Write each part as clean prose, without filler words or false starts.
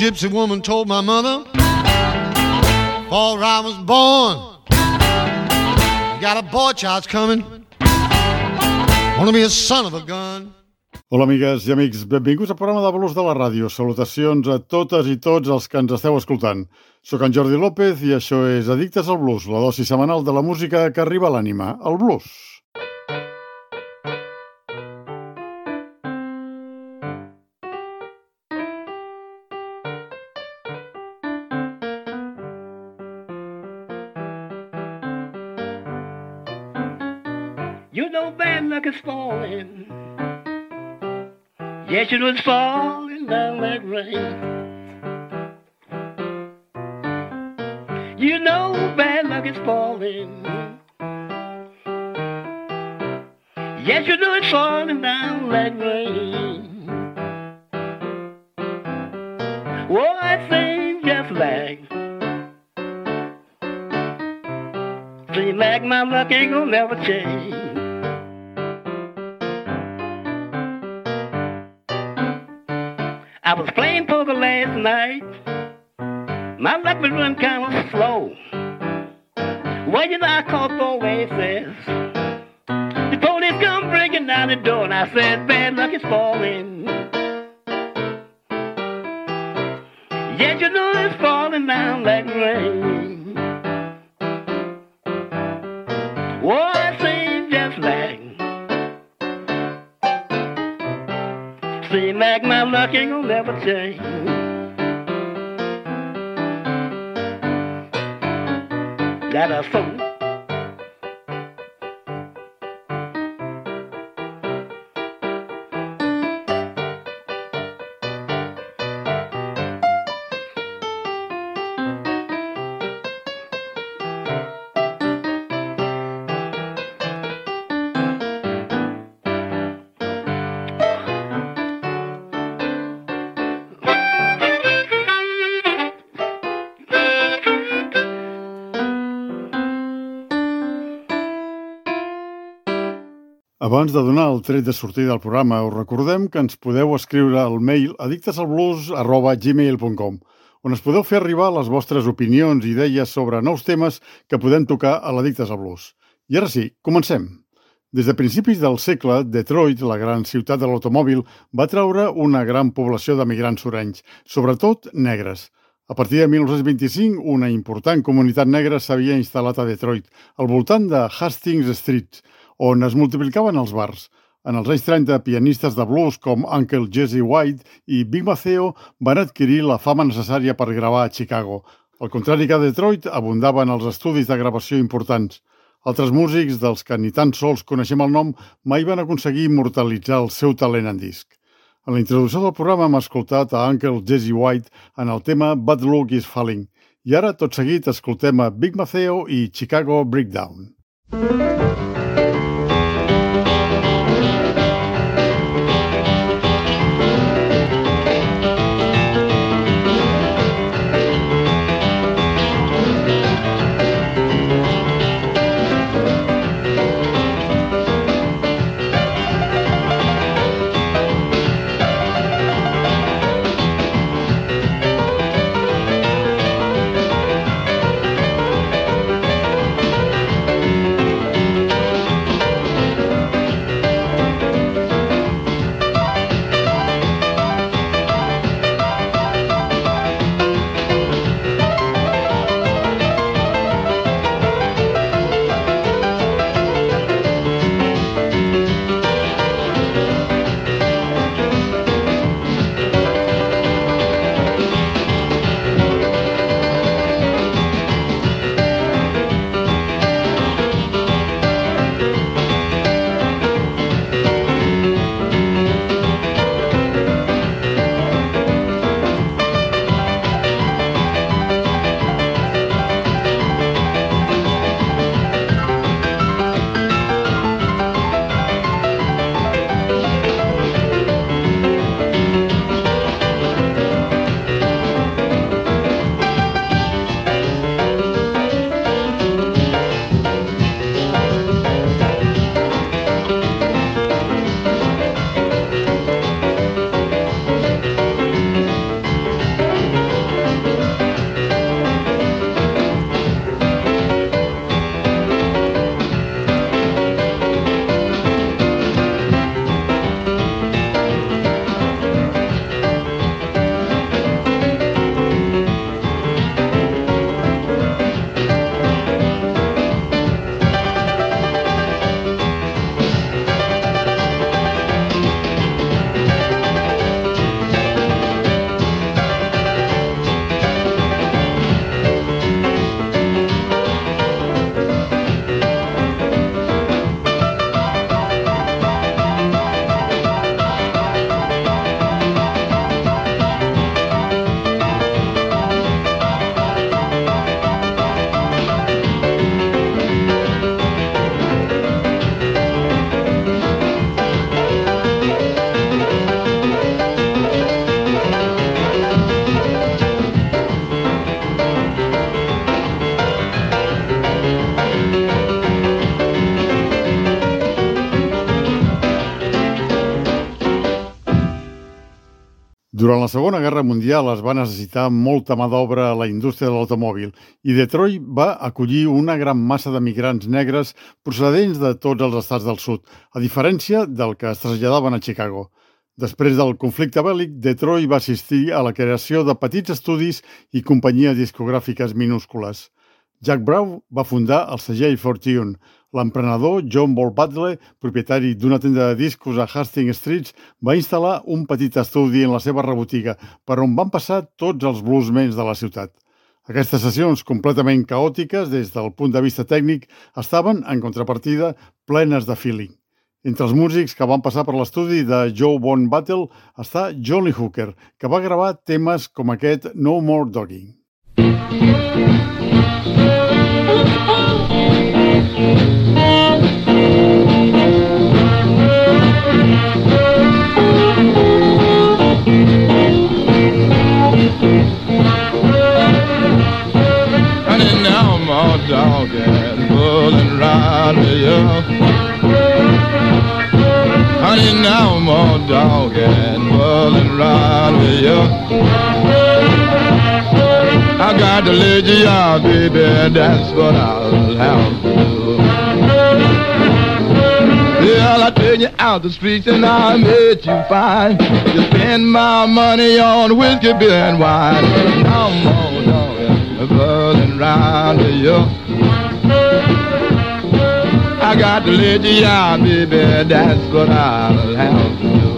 gypsy woman told my mother, before I was born, you got a boy child's coming, wanna be a son of a gun. Hola, amigues i amics. Benvinguts al programa de Blues de la ràdio. Salutacions a totes i tots els que ens esteu escoltant. Soc en Jordi López i això és Addictes al Blues, la dosi setmanal de la música que arriba a l'ànima, el blues. You know bad luck is falling. Yes, it was falling down like rain. You know bad luck is falling. Yes, you know it's falling down like rain. Oh, it seems just like my luck ain't gonna never change. I was playing poker last night. My luck was running kind of slow. Well, you know, I called 4 aces. The police come breaking down the door, and I said, bad luck is falling. Yes, you know it's falling down like rain. Oh, it seems just like my luck ain't gonna never change. Got a phone. Abans de donar el tret de sortida del programa, us recordem que ens podeu escriure al mail addictesalblues@gmail.com, on ens podeu fer arribar les vostres opinions i idees sobre nous temes que podem tocar a l'Addictes al Blues. I ara sí, comencem. Des de principis del segle, Detroit, la gran ciutat de l'automòbil, va traure una gran població d'emigrants surenys, sobretot negres. A partir de 1925, una important comunitat negra s'havia instal·lat a Detroit, al voltant de Hastings Street, on es multiplicaven els bars. En els anys 30, pianistes de blues com Uncle Jesse White i Big Maceo van adquirir la fama necessària per gravar a Chicago. Al contrari que a Detroit, abundaven els estudis de gravació importants. Altres músics, dels que ni tan sols coneixem el nom, mai van aconseguir immortalitzar el seu talent en disc. En la introducció del programa hem escoltat a Uncle Jesse White en el tema Bad Luck is Falling. I ara, tot seguit, escoltem a Big Maceo i Chicago Breakdown. Durant la Segona Guerra Mundial es va necessitar molta mà d'obra a la indústria de l'automòbil i Detroit va acollir una gran massa de migrants negres procedents de tots els estats del sud, a diferència del que es traslladaven a Chicago. Després del conflicte bèl·lic, Detroit va assistir a la creació de petits estudis i companyies discogràfiques minúscules. Jack Brown va fundar el segell Fortune. L'emprenedor John Ball Butler, propietari d'una tenda de discos a Hastings Street, va instal·lar un petit estudi en la seva rebotiga, per on van passar tots els bluesmens de la ciutat. Aquestes sessions completament caòtiques des del punt de vista tècnic estaven, en contrapartida, plenes de feeling. Entre els músics que van passar per l'estudi de Joe Von Battle està John Lee Hooker, que va gravar temes com aquest No More Dogging. Honey, now I'm all dogging, pulling around with you. Honey, now I'm all dogging, pulling around with you. I got to let you out, baby, that's what I'll have to do. Well, I take you out the streets and I made you fine. You spend my money on whiskey, beer, and wine. Now I'm all dogging, pulling around with you. I got to let you out, baby, that's what I'll have to do.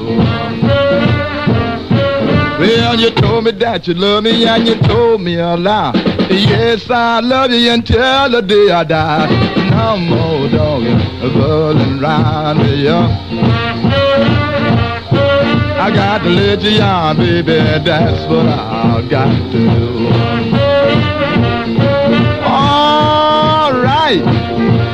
Well, you told me that you love me and you told me a lie. Yes, I love you until the day I die. Now I'm all dogging, pulling around with you. I got to let you out, baby, that's what I got to do. All right.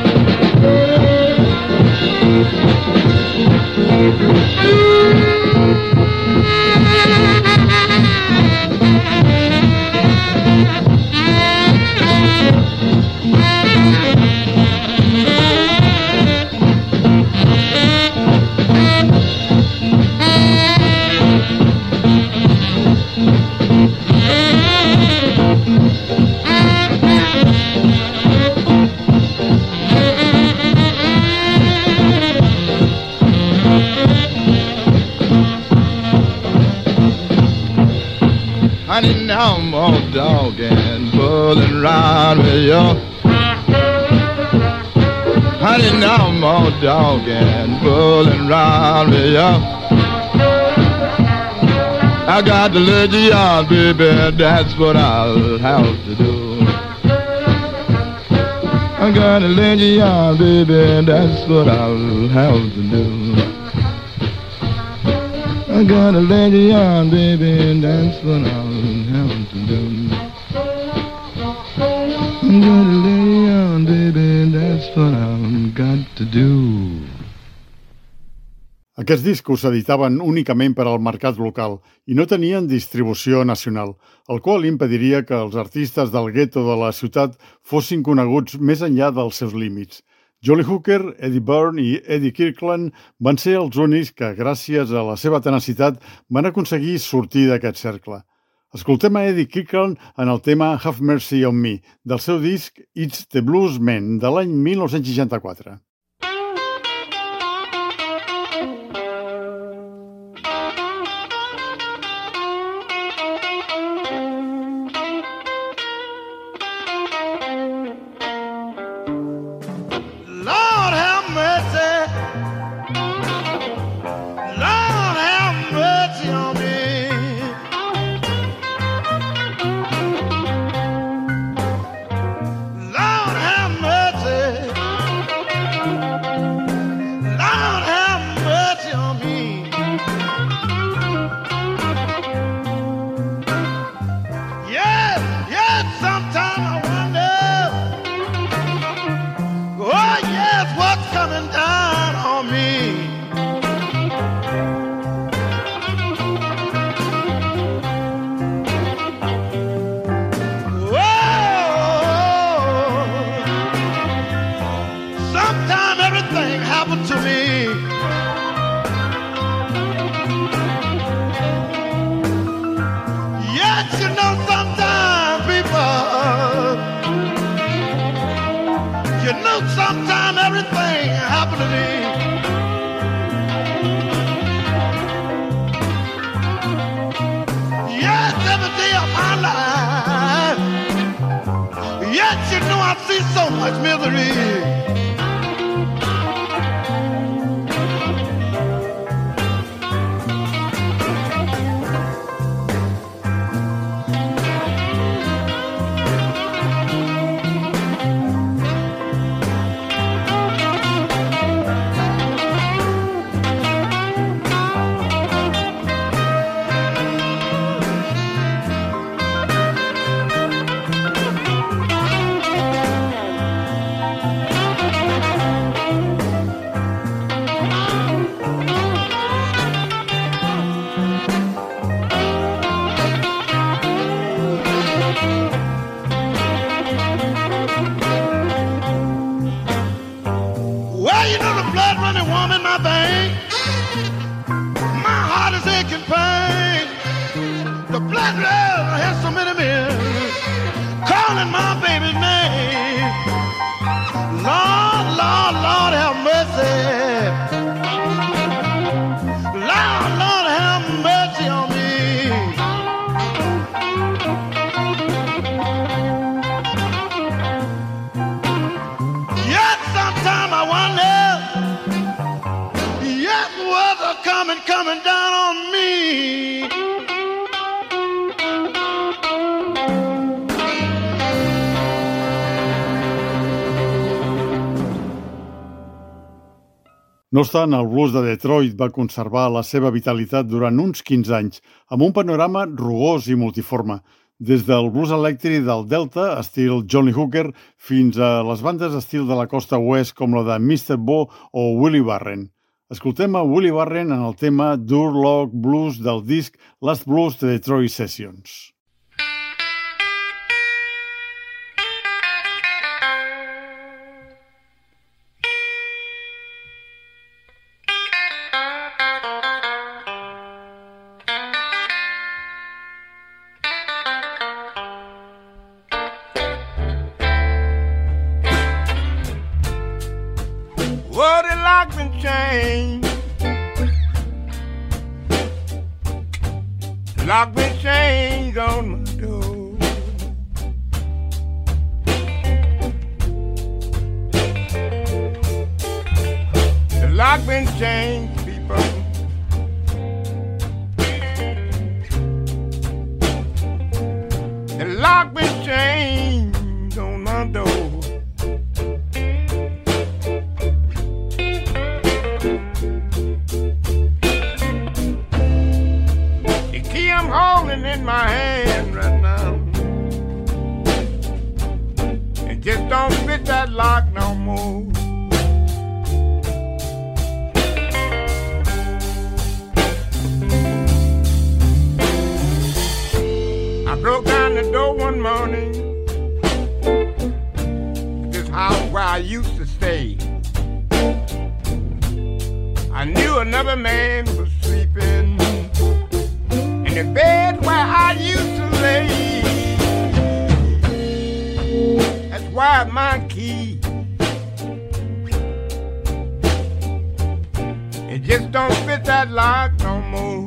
Honey, now I'm all dogging, pulling around with you. Honey, now I'm all dogging, pulling around with you. I got to let you out, baby, that's what I'll have to do. I got to let you out, baby, that's what I'll have to do. I gotta let you on, baby, and that's what I'll have to do. I gotta let you on, baby, and that's what I've got to do. Aquests discos s'editaven únicament per al mercat local i no tenien distribució nacional, el qual impediria que els artistes del gueto de la ciutat fossin coneguts més enllà dels seus límits. Johnny Hooker, Eddie Byrne i Eddie Kirkland van ser els únics que, gràcies a la seva tenacitat, van aconseguir sortir d'aquest cercle. Escoltem a Eddie Kirkland en el tema Have Mercy on Me, del seu disc It's the Blues Men, de l'any 1964. to me. time everything happened to me. Yes, every day of my life. Yet you know I see so much misery. Coming down on me. No obstant, el blues de Detroit va conservar la seva vitalitat durant uns 15 anys, amb un panorama rugós i multiforme, des del blues elèctric del Delta, estil Johnny Hooker, fins a les bandes estil de la costa oest com la de Mr. Bo o Willie Barren. Escoltem a Willie Barren en el tema Durlock Blues del disc Last Blues de Detroit Sessions. Well, the lock been changed. The lock been changed on my door. The lock been changed, people. The lock been changed on my door. Holding in my hand right now, and just don't fit that lock no more. I broke down the door one morning, this house where I used to stay. I knew another man was sleeping in the bed where I used to lay. That's why my key, it just don't fit that lock no more.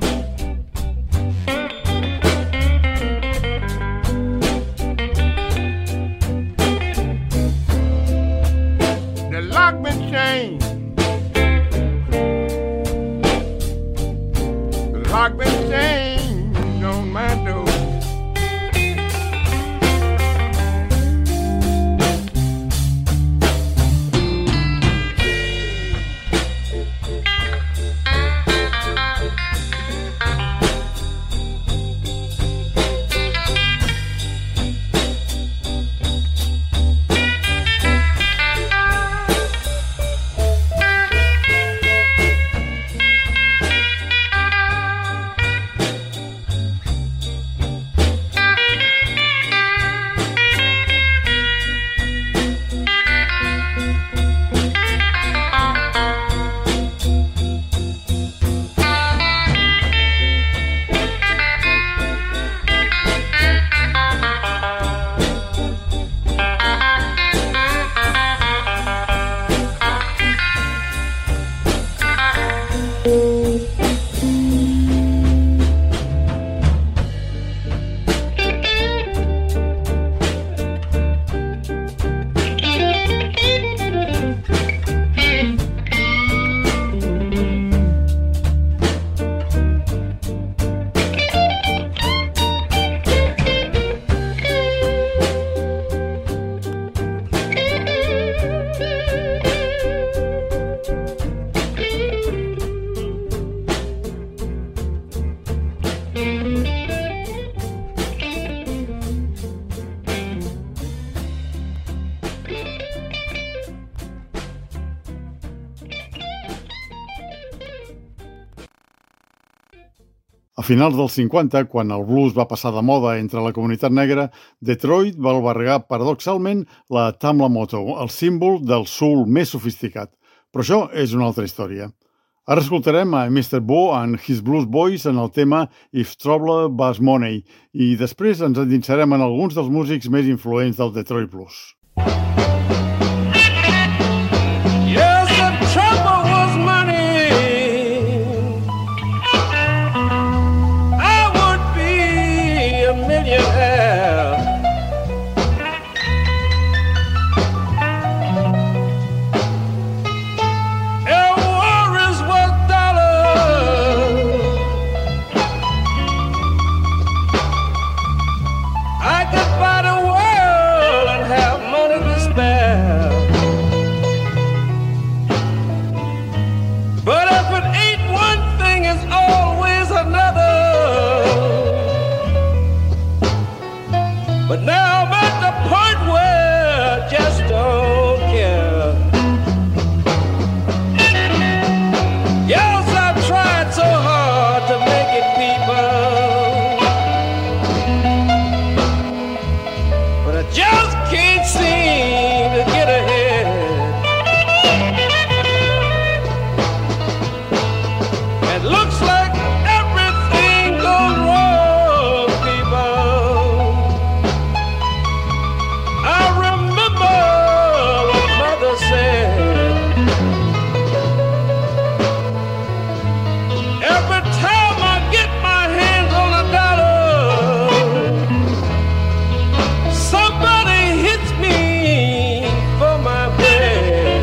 The lock been changed. The lock been changed on my door. A finals dels 50, quan el blues va passar de moda entre la comunitat negra, Detroit va albergar paradoxalment la Tamla Motto, el símbol del soul més sofisticat. Però això és una altra història. Ara escoltarem a Mr. Bo and His Blues Boys en el tema If Trouble Was Money i després ens endinsarem en alguns dels músics més influents del Detroit Blues. Yes, the trouble was money. I would be a millionaire. If worries was dollars, I could buy the world and have money to spare. But if it ain't one thing, it's always another. But now I'm at the point where I just don't care. Yes, I've tried so hard to make it, people, but I just can't seem to get ahead. It looks like everything goes wrong, people. I remember what Mother said. Every time I get my hands on a dollar, somebody hits me for my bread.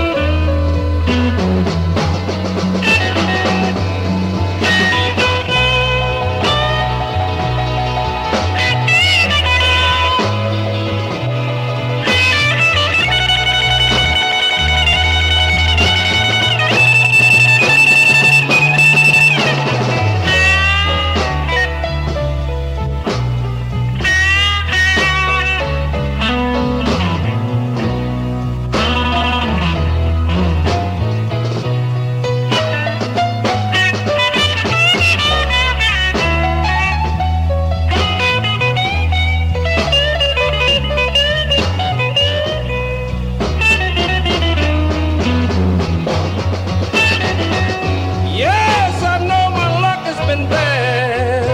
Yes, I know my luck has been bad.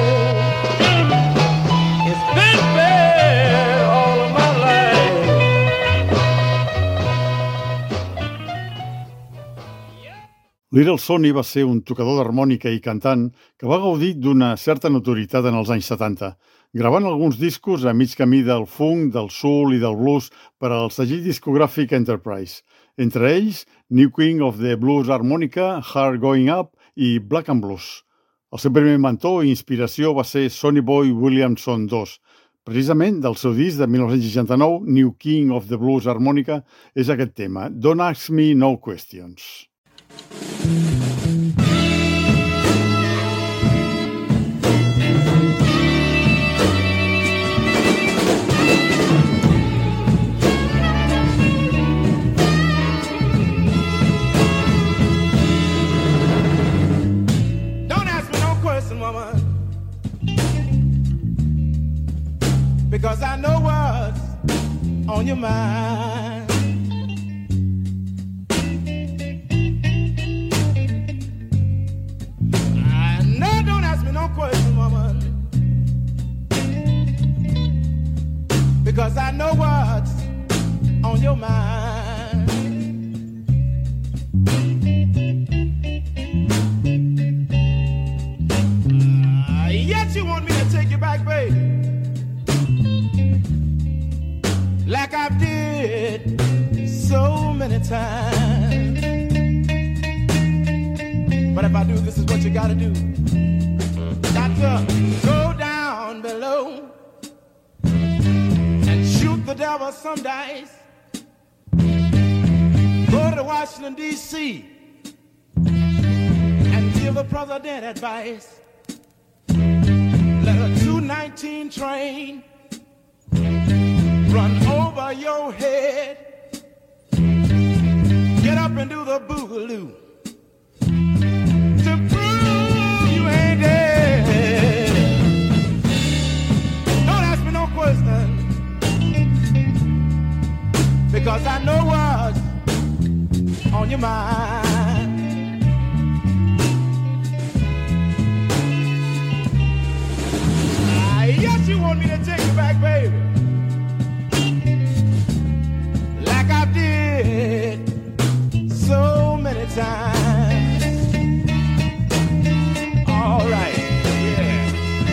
It's been bad all of my life. Little Sonny va ser un tocador d'harmònica i cantant que va gaudir d'una certa notorietat en els anys 70, gravant alguns discos a mig camí del funk, del soul i del blues per al segell discogràfic Enterprise, entre ells New King of the Blues Harmonica, Hard Going Up i Black and Blues. El seu primer mentor i inspiració va ser Sonny Boy Williamson II. Precisament del seu disc de 1969, New King of the Blues Harmonica, és aquest tema, Don't Ask Me No Questions. Don't ask me no question, woman, because I know what's on your mind. I know, don't ask me no question, woman, because I know what's on your mind. Yet you want me to take you back, baby, like I did so many times. But if I do, this is what you gotta do. Got to go down below and shoot the devil some dice. Go to Washington, D.C. and give the president advice. Let a 219 train run over your head. Get up and do the boogaloo to prove you ain't dead. know what's on your mind. Yes, you want me to take you back, baby, like I did so many times. All right, yeah.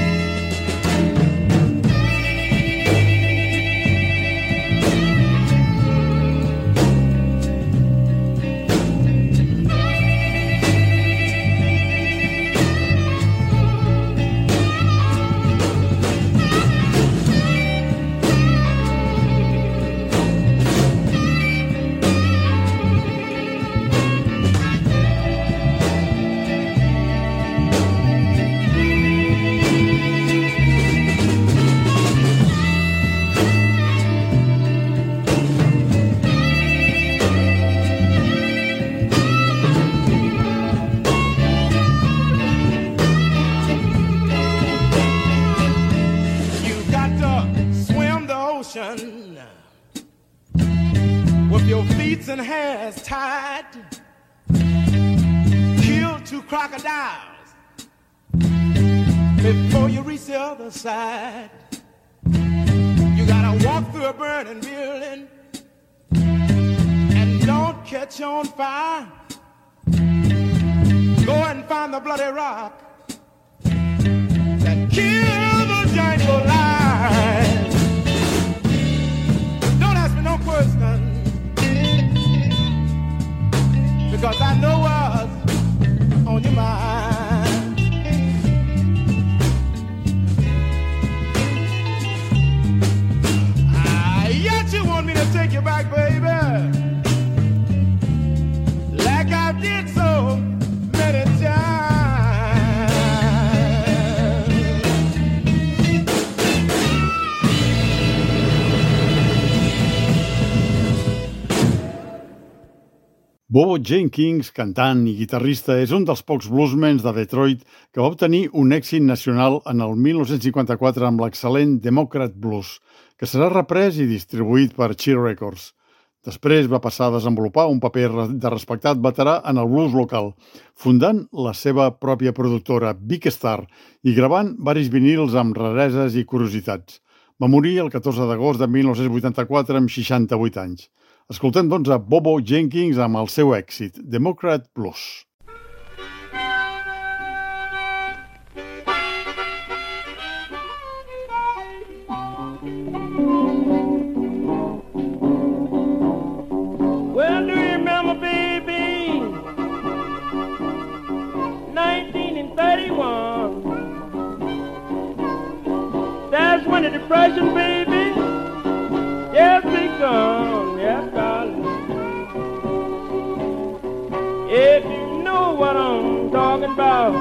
With your feet and hands tied, kill 2 crocodiles before you reach the other side. You gotta walk through a burning building and don't catch on fire. Go and find the bloody rock that killed the giant Goliath. No question, because I know what's on your mind. Yet you want me to take you back, baby, like I did so many times. Bobo Jenkins, cantant i guitarrista, és un dels pocs bluesmens de Detroit que va obtenir un èxit nacional en el 1954 amb l'excel·lent Democrat Blues, que serà reprès i distribuït per Chi Records. Després va passar a desenvolupar un paper de respectat veterà en el blues local, fundant la seva pròpia productora, Big Star, i gravant varis vinils amb rareses i curiositats. Va morir el 14 d'agost de 1984 amb 68 anys. Escoltem, doncs, a Bobo Jenkins amb el seu èxit, Democrat Blues. Well, do you remember, baby, 1931? That's when the Depression, baby, just begun, yes, darling. If you know what I'm talking about.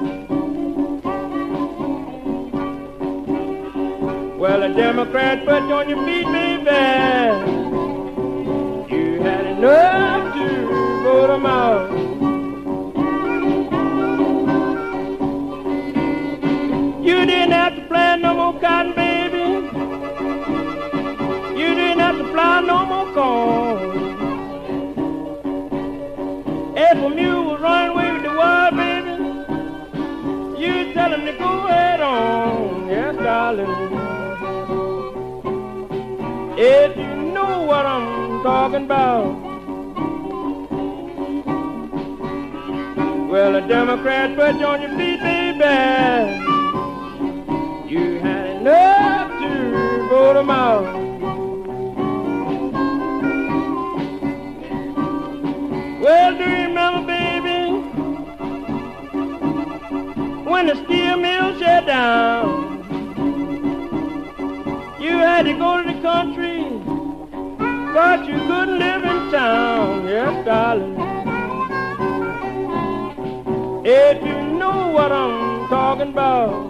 Well, a Democrat put you on your feet, baby. You had enough to vote them out. You didn't have to plant no more cotton, baby. You didn't have to plow no more corn. If a mule was running away with the wild, baby, you tell him to go ahead on, yes, darling. If you know what I'm talking about. Well, a Democrat put you on your feet, baby. You had enough to vote them out. Well, do you remember, baby, when the steel mill shut down? You had to go to the country, but you couldn't live in town, yes, darling. If you know what I'm talking about.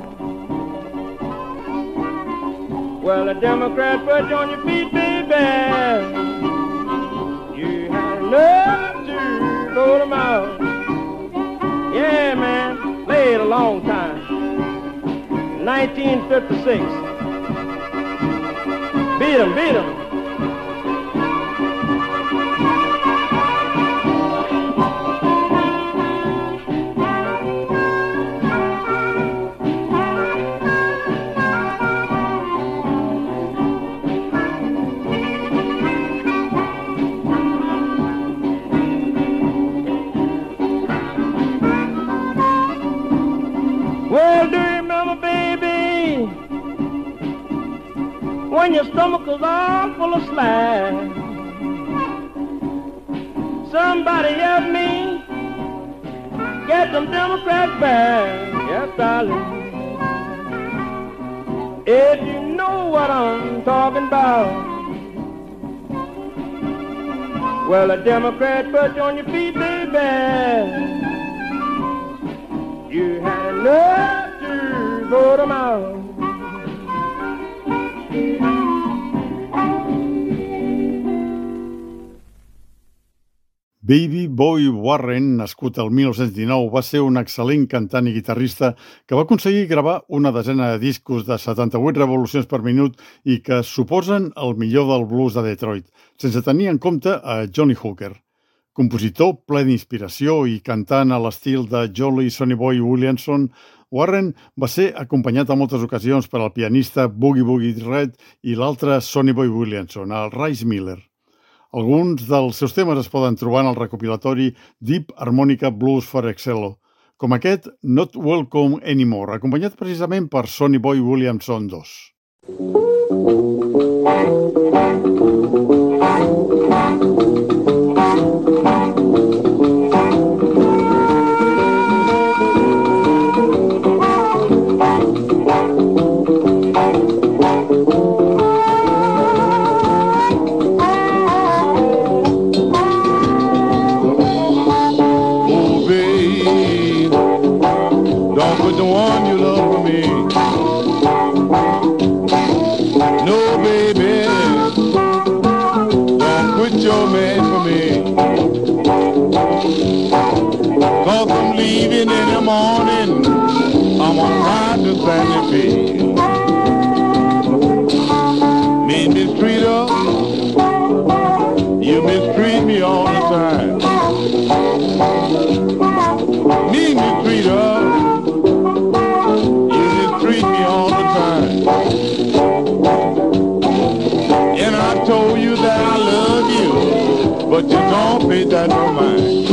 Well, a Democrat put you on your feet, baby. You had enough to vote them out. Yeah, man, played a long time. 1956. Beat 'em, beat 'em. when your stomach is all full of slag. Somebody help me get them Democrats back. Yes, darling. If you know what I'm talking about. Well, a Democrat put you on your feet, baby. You had enough to vote them out. Baby Boy Warren, nascut el 1919, va ser un excel·lent cantant i guitarrista que va aconseguir gravar una desena de discos de 78 revolucions per minut i que suposen el millor del blues de Detroit, sense tenir en compte a Johnny Hooker. Compositor ple d'inspiració i cantant a l'estil de Jolly Sonny Boy Williamson, Warren va ser acompanyat a moltes ocasions per al pianista Boogie Boogie Red i l'altre Sonny Boy Williamson, el Rice Miller. Alguns dels seus temes es poden trobar en el recopilatori Deep Harmonica Blues for Excello, com aquest Not Welcome Anymore, acompanyat precisament per Sonny Boy Williamson II. Leaving in the morning, I'm gonna ride to Sandy Field. Me mistreat her, you mistreat me all the time. Me mistreat her, you mistreat me all the time. And I told you that I love you, but you don't pay that no mind.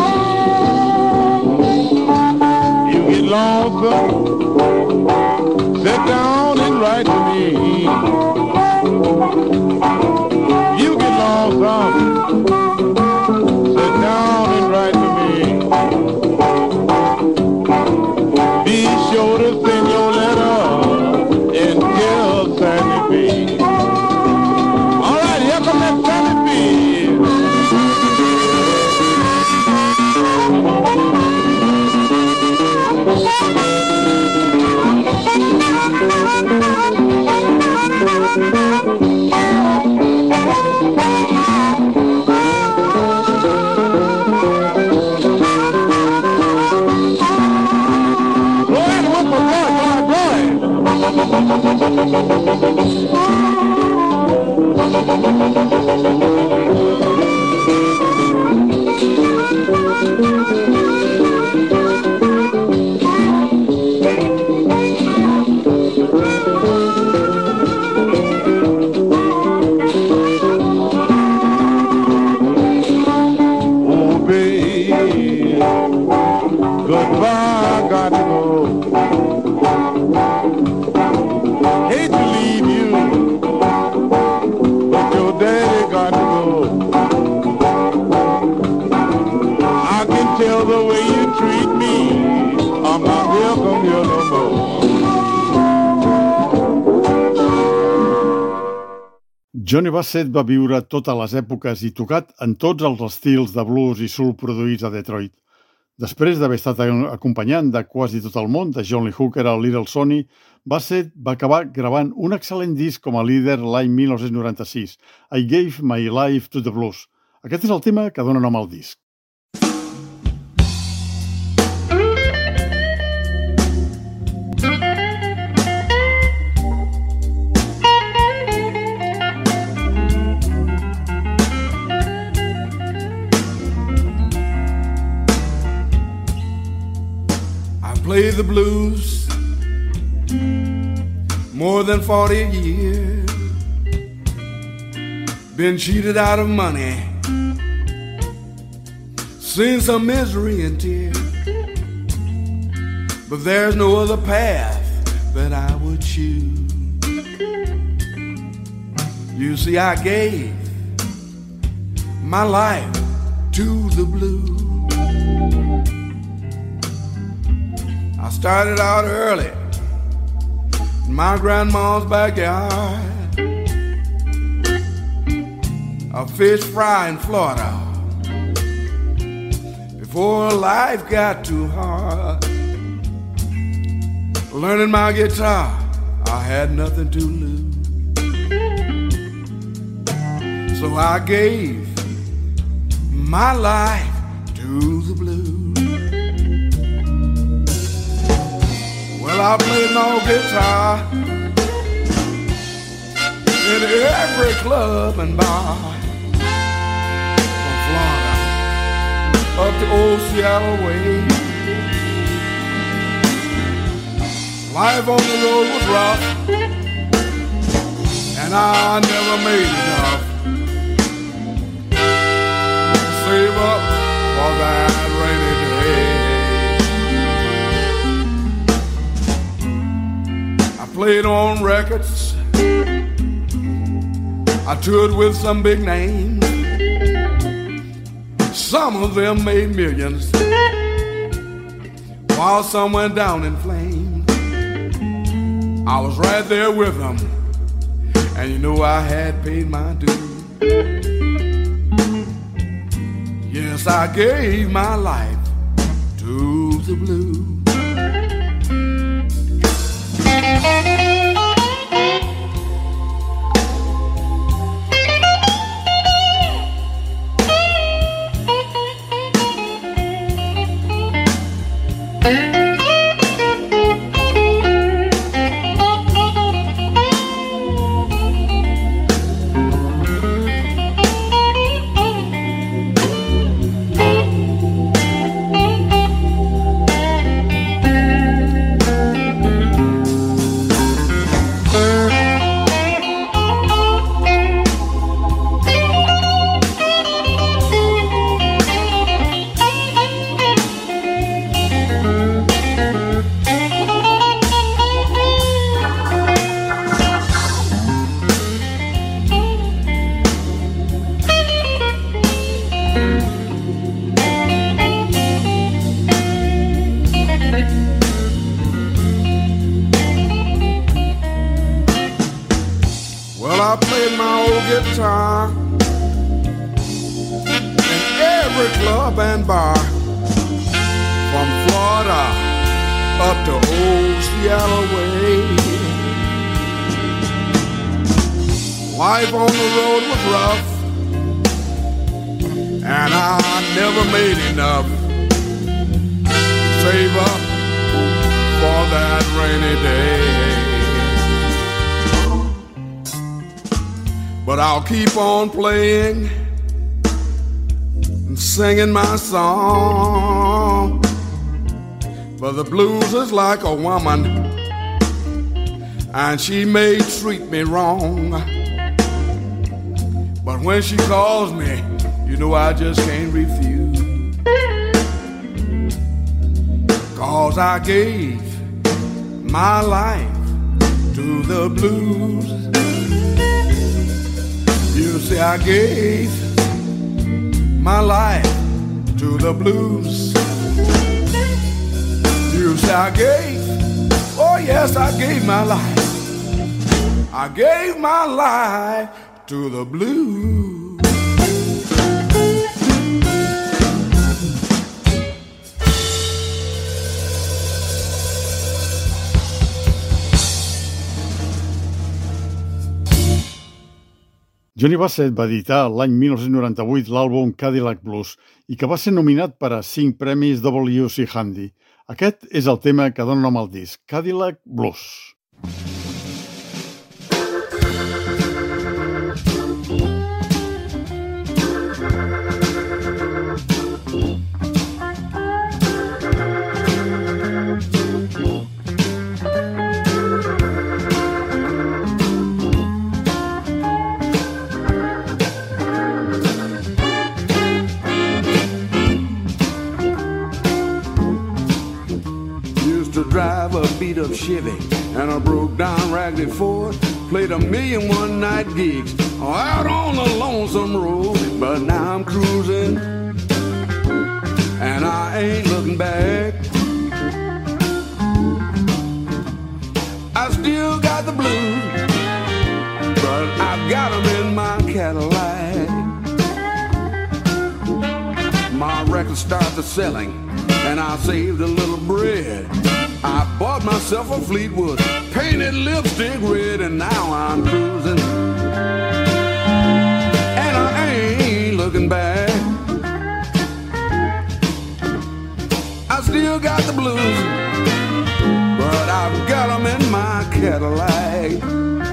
Lonesome, sit down and write to me. You get lonesome, sit down and write to me. Be sure to send your letter and tell Sandy B. All right, here come that Sandy B. Johnny Bassett va viure totes les èpoques i tocat en tots els estils de blues i soul produïts a Detroit. Després d'haver estat acompanyant de quasi tot el món, de John Lee Hooker al Little Sonny, Bassett va acabar gravant un excel·lent disc com a líder l'any 1996, I Gave My Life to the Blues. Aquest és el tema que dona nom al disc. Played the blues more than 40 years. Been cheated out of money, seen some misery and tears. But there's no other path that I would choose. You see, I gave my life to the blues. I started out early in my grandma's backyard, a fish fry in Florida, before life got too hard. Learning my guitar, I had nothing to lose, so I gave my life to the blues. Well, I played no guitar in every club and bar, from Florida up to old Seattle way. Life on the road was rough, and I never made enough to save up for that rainy day. I played on records, I toured with some big names. Some of them made millions, while some went down in flames. I was right there with them, and you know I had paid my dues. Yes, I gave my life to the blues. I played my old guitar in every club and bar, from Florida up to old Seattle way. Life on the road was rough, and I never made enough to save up for that rainy day. But I'll keep on playing and singing my song. But the blues is like a woman, and she may treat me wrong. But when she calls me, you know I just can't refuse. 'Cause I gave my life to the blues. You see, I gave my life to the blues. You see, I gave, oh yes, I gave my life. I gave my life to the blues. Johnny Bassett va editar l'any 1998 l'àlbum Cadillac Blues i que va ser nominat per a 5 premis W.C. Handy. Aquest és el tema que dona nom al disc, Cadillac Blues. Drive a beat-up Chevy and a broke-down Raggedy Ford. played 1,000,000 one-night gigs out on the lonesome road, but now I'm cruising, and I ain't looking back. I still got the blues, but I've got them in my Cadillac. My records started selling, and I saved a little bread. I bought myself a Fleetwood, painted lipstick red, and now I'm cruising, and I ain't looking back. I still got the blues, but I've got them in my Cadillac.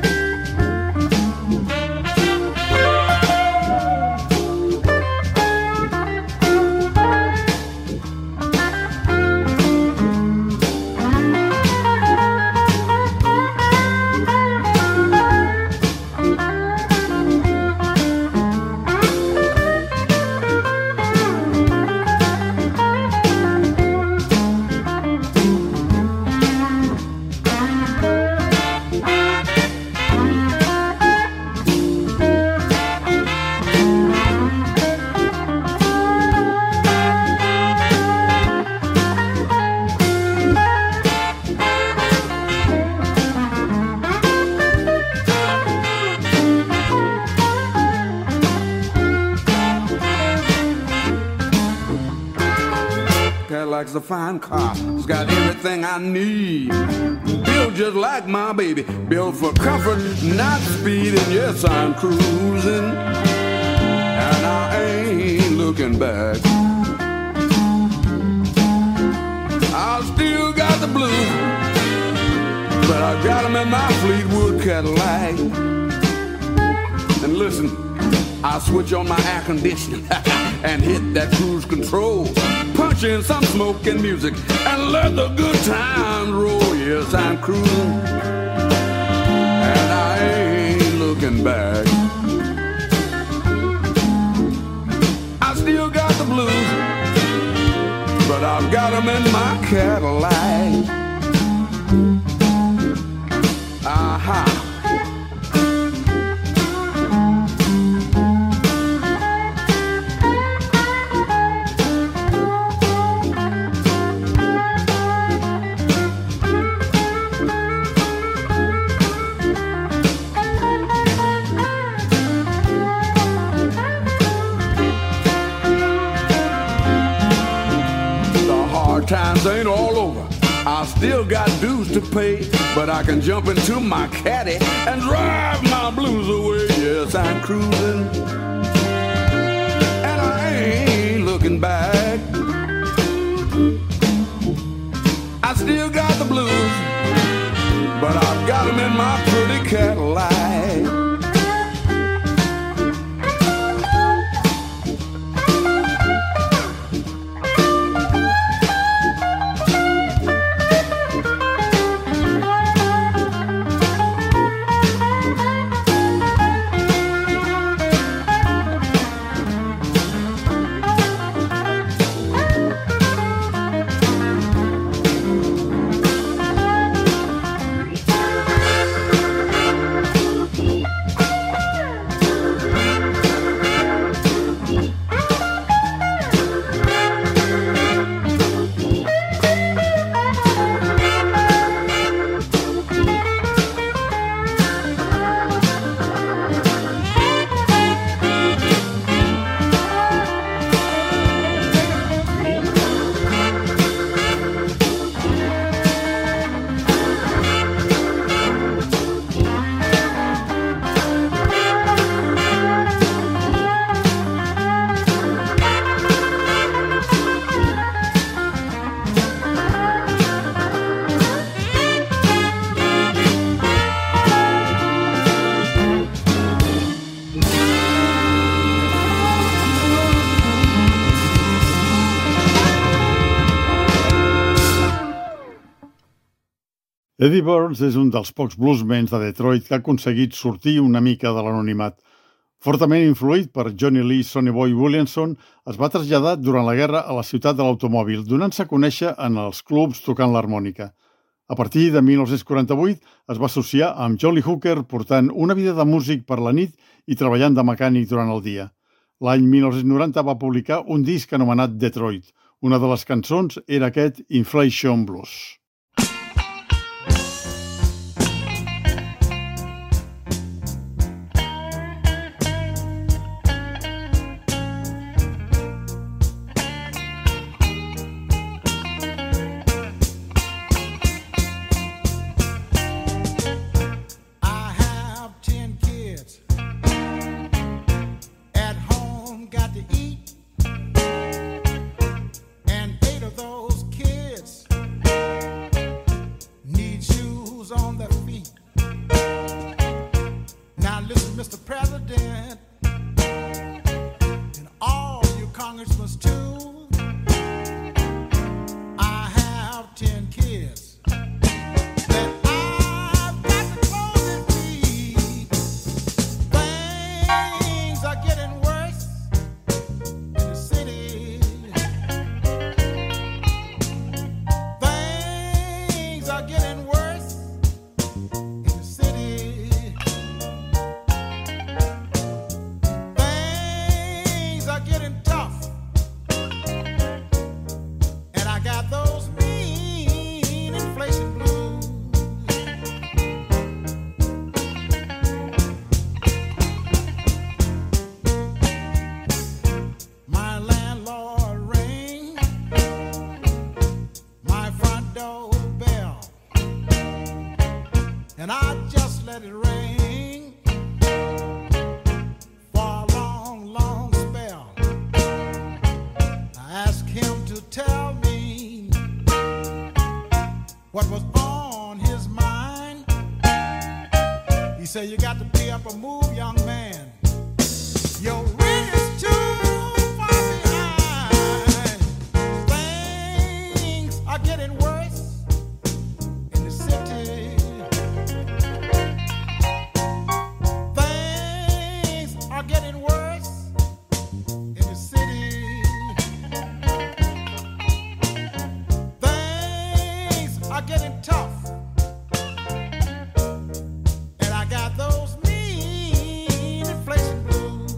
Cadillac's a fine car, it's got everything I need. Built just like my baby, built for comfort, not speed. And yes, I'm cruising, and I ain't looking back. I still got the blues, but I got them in my Fleetwood Cadillac. And listen, I switch on my air conditioning and hit that cruise control, punch in some smoke and music, and let the good times roll. Yes, I'm cruising, and I ain't looking back. I still got the blues, but I've got them in my Cadillac. Aha. Times ain't all over, I still got dues to pay, but I can jump into my caddy and drive my blues away. Yes, I'm cruising, and I ain't looking back. I still got the blues, but I've got them in my pretty Cadillac. Eddie Burns és un dels pocs bluesmens de Detroit que ha aconseguit sortir una mica de l'anonimat. Fortament influït per Johnny Lee Sonny Boy Williamson, es va traslladar durant la guerra a la ciutat de l'automòbil, donant-se a conèixer en els clubs tocant l'harmònica. A partir de 1948 es va associar amb Jolly Hooker portant una vida de músic per la nit i treballant de mecànic durant el dia. L'any 1990 va publicar un disc anomenat Detroit. Una de les cançons era aquest Inflation Blues. Say you got to pay up or move, young man. Your rent is too far behind. Things are getting worse in the city. Things are getting worse in the city. Things are getting tough. Those mean inflation blues.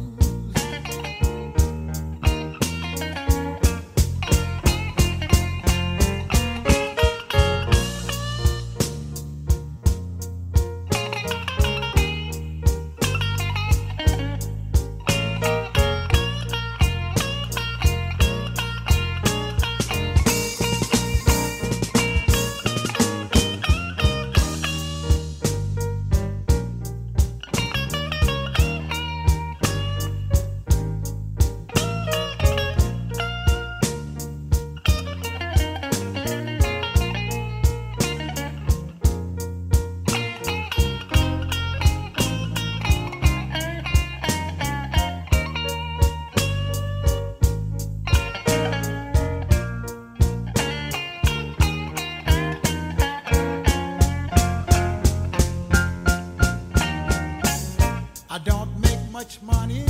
I don't make much money.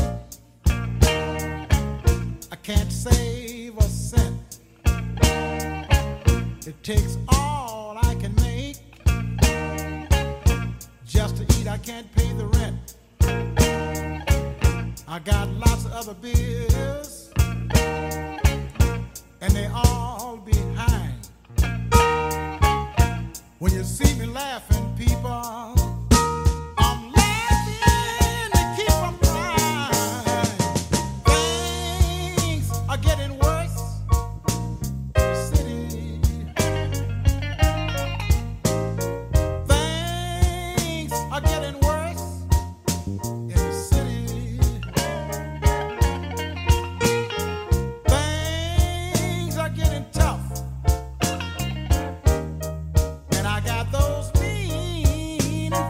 I can't save a cent. It takes all I can make just to eat. I can't pay the rent. I got lots of other bills, and they all behind. When you see me laughing, people, getting worse in the city. Things are getting worse in the city. Things are getting tough. And I got those mean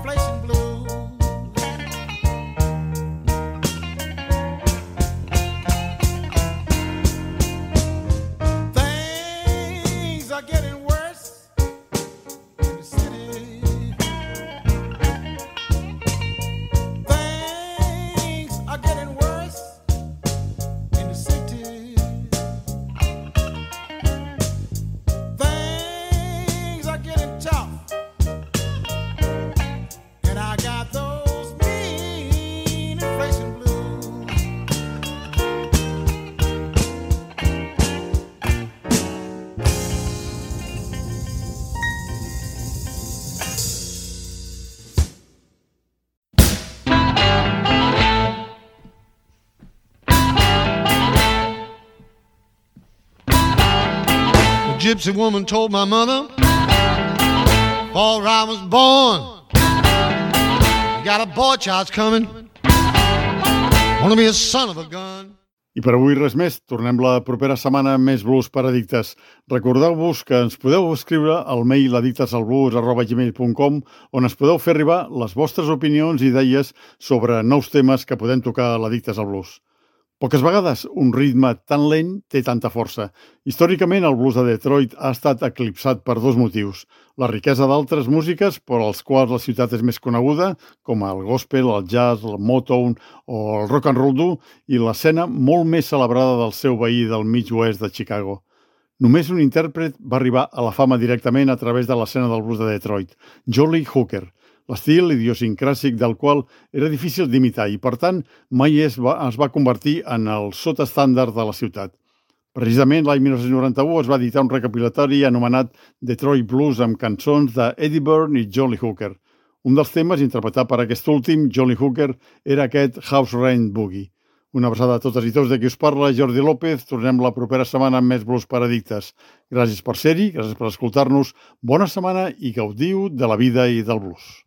gypsy woman told my mother before I was born, you got a boy child's coming, wanna be a son of a gun. I per avui res més. Tornem la propera setmana amb més blues per addictes. Recordeu-vos que ens podeu escriure al mail addictesalblues@gmail.com, on ens podeu fer arribar les vostres opinions i idees sobre nous temes que podem tocar a l'Addictes al Blues. Poques vegades un ritme tan lent té tanta força. Històricament, el blues de Detroit ha estat eclipsat per dos motius. La riquesa d'altres músiques, per als quals la ciutat és més coneguda, com el gospel, el jazz, el Motown o el rock and roll dur, i l'escena molt més celebrada del seu veí del mig oest de Chicago. Només un intèrpret va arribar a la fama directament a través de l'escena del blues de Detroit, Jolly Hooker, l'estil idiosincràsic del qual era difícil d'imitar i, per tant, mai es va convertir en el sotestàndard de la ciutat. Precisament l'any 1991 es va editar un recopilatori anomenat Detroit Blues amb cançons de Eddie Byrne i Jolly Hooker. Un dels temes interpretat per aquest últim, Jolly Hooker, era aquest House Rain Boogie. Una abraçada a totes i tots de qui us parla, Jordi López. Tornem la propera setmana amb més blues per addictes. Gràcies per ser-hi, gràcies per escoltar-nos. Bona setmana i gaudiu de la vida i del blues.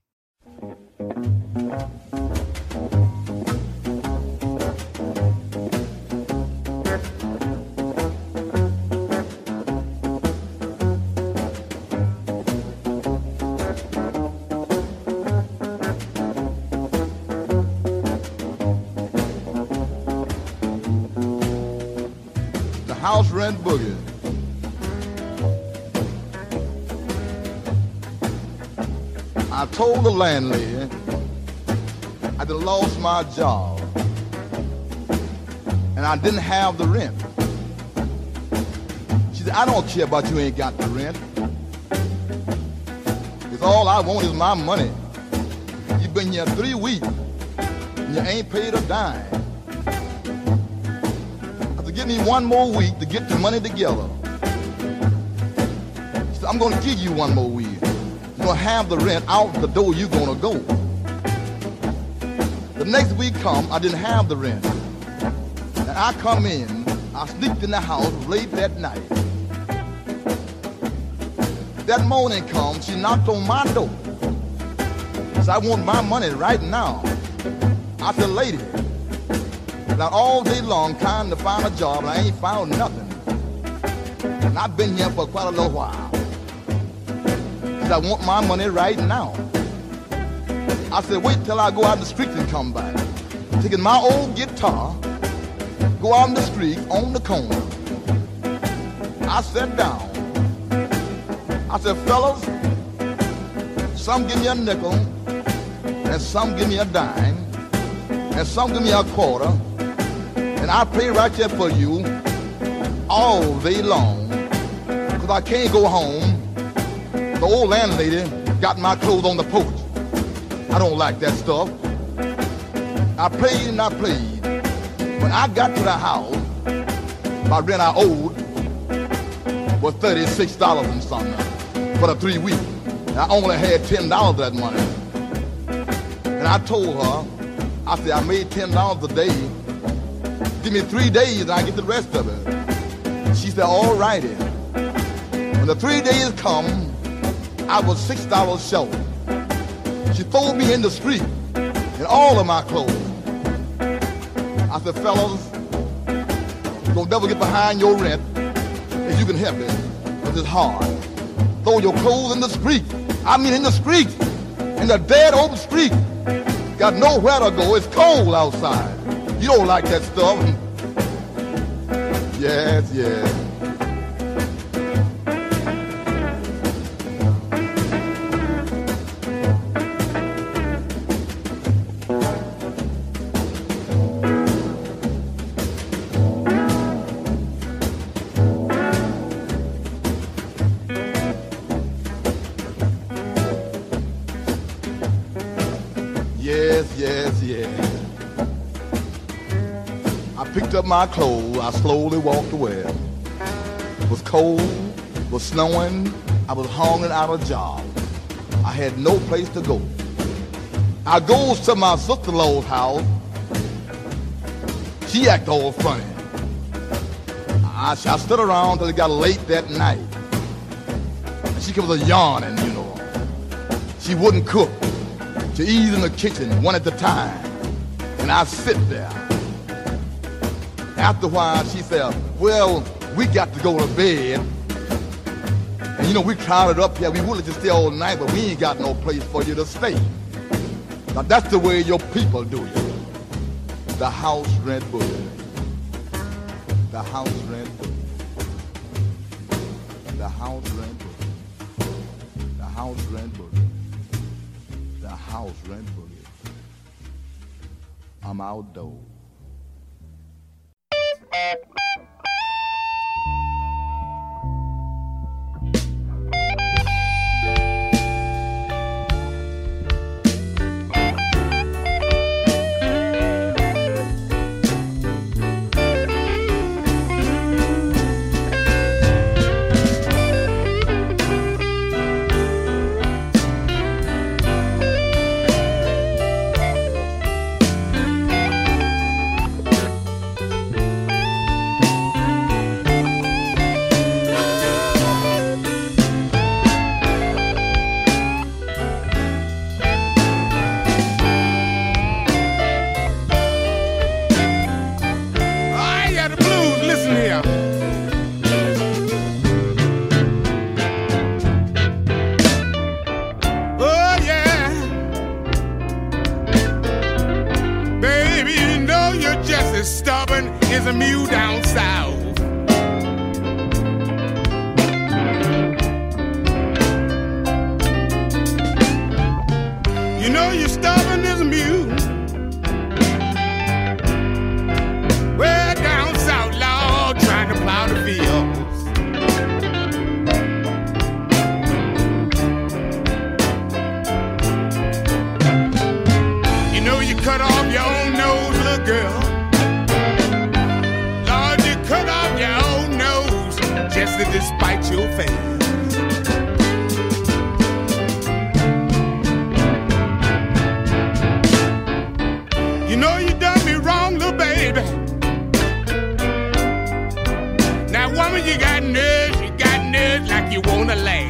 The house rent boogie. I told the landlady I done lost my job and I didn't have the rent. She said, I don't care about you ain't got the rent. Because all I want is my money. You've been here 3 weeks and you ain't paid a dime. I said, give me 1 more week to get the money together. She said, I'm going to give you 1 more week. You're going to have the rent out the door you're going to go. The next week come, I didn't have the rent. And I come in, I sneaked in the house late that night. That morning come, she knocked on my door. Said, I want my money right now. I said, lady, now all day long trying to find a job and I ain't found nothing. And I've been here for quite a little while. Said, I want my money right now. I said, wait till I go out in the street and come back. Taking my old guitar, go out in the street on the corner. I sat down. I said, fellas, some give me a nickel, and some give me a dime, and some give me a quarter, and I pay right there for you all day long, because I can't go home. The old landlady got my clothes on the porch. I don't like that stuff. I prayed and I prayed. When I got to the house, my rent I owed was $36 and something for the 3 weeks. And I only had $10 of that money. And I told her, I said, I made $10 a day. Give me 3 days and I get the rest of it. She said, all righty. When the 3 days come, I was $6 short. She threw me in the street in all of my clothes. I said, fellas, don't never get behind your rent if you can help it, because it's hard. Throw your clothes in the street. I mean in the street, in the dead open street. Got nowhere to go. It's cold outside. You don't like that stuff. Yes, yes. Up my clothes, I slowly walked away. It was cold, it was snowing, I was hungry out of job. I had no place to go. I goes to my sister-in-law's house. She acted all funny. I stood around till it got late that night. she was a yarning, you know. She wouldn't cook. She eat in the kitchen one at a time. And I sit there. After a while, she said, well, we got to go to bed. And you know, we crowded up here. We wanted to stay all night, but we ain't got no place for you to stay. Now, that's the way your people do you. The house rent boogie. The house rent boogie. The house rent boogie. The house rent boogie. The house rent boogie. I'm outdoors. Is a mule down south. You know you're stubborn as a mule. Way down south, Lord, trying to plow the fields. You know you cut off your own nose, little girl. Just to despite your face. You know you done me wrong, little baby. Now, woman, you got nerves like you wanna lay.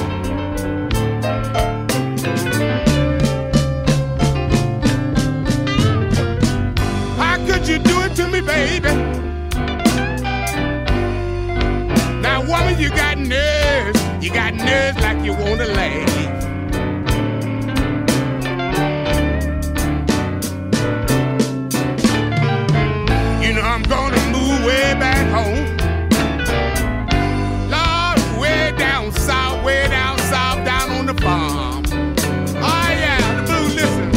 How could you do it to me, baby? Woman, you got nerves like you wanna lay. You know I'm gonna move way back home. Lord, way down south, down on the farm. Oh yeah, the blues, listen.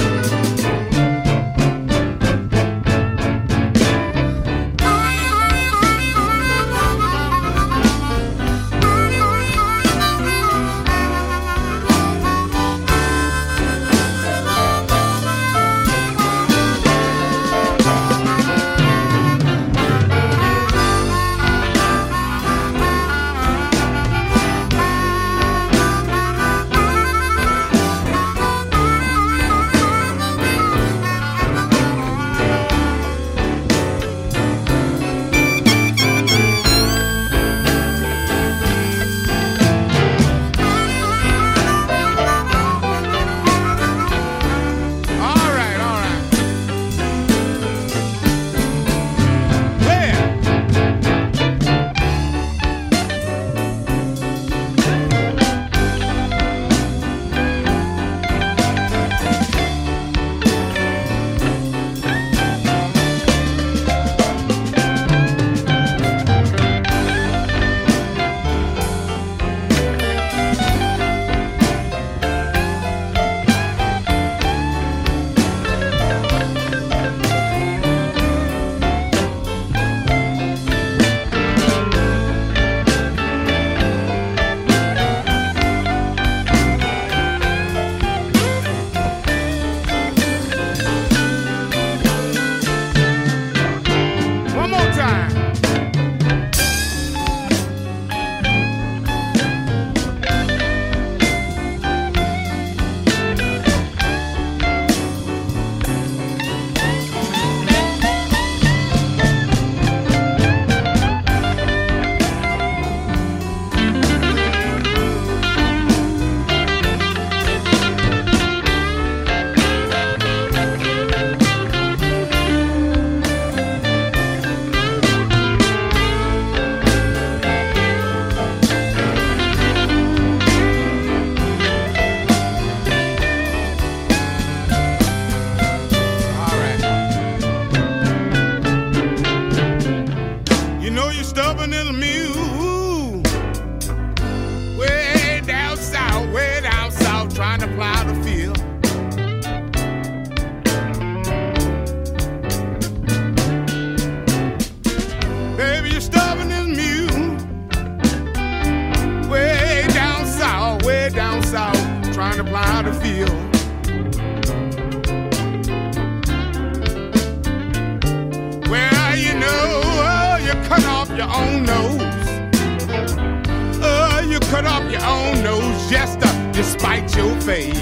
your own nose just to despite your face.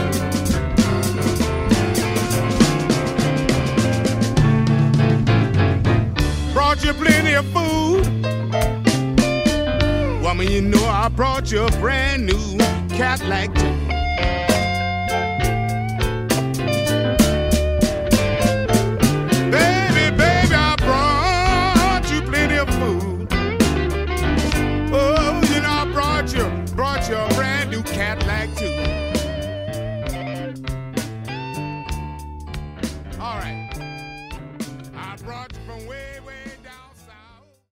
Brought you plenty of food. Woman, you know I brought you a brand new Cadillac too.